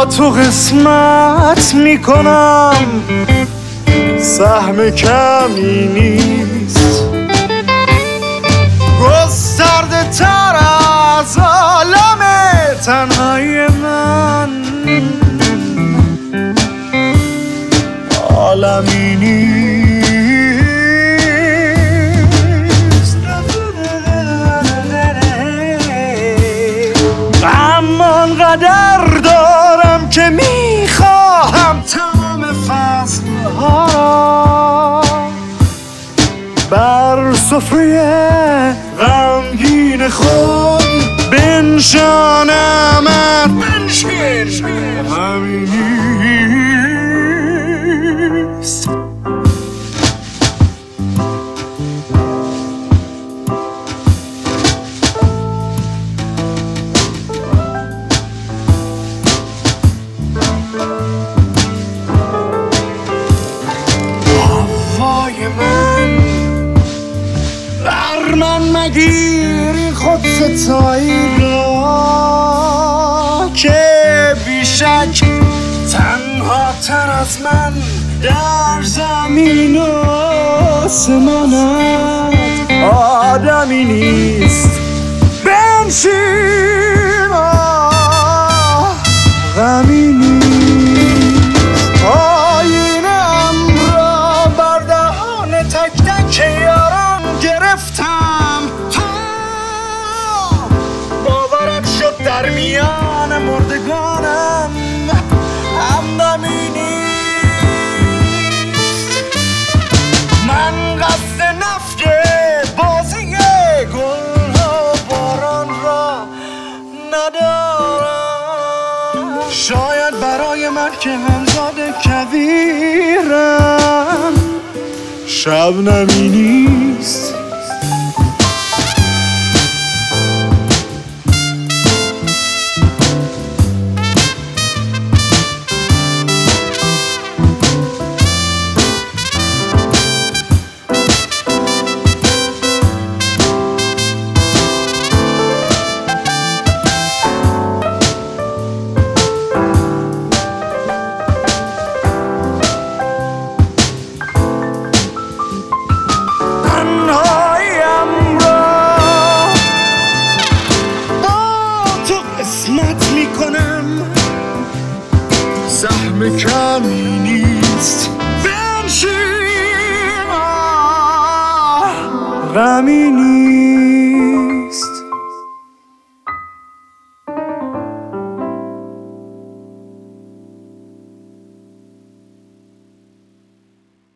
با تو قسمت میکنم، سهم کمی نیست. گسترده تر از عالم تنهای من عالمی نیست. اما انقدر دارم که میخواهم تمام فصلها بر سفره غمگین خود بنشانمت. همین نیست. هوای من بر من مگیر خود ستایی را که بیشک تنها تر از من در زمین و آسمانت آدمی نیست. بنشین غمی نیست. آینم را بر دهان تک تک یاران گرفتم تا باورم شد در میان مردگانم همدمی نیست. من قصد نفی بازی گل و باران را ندارم. شاید برای من که همزاد کویرم شبنمی نیست. سهم کمی نیست. بنشین غمی نیست.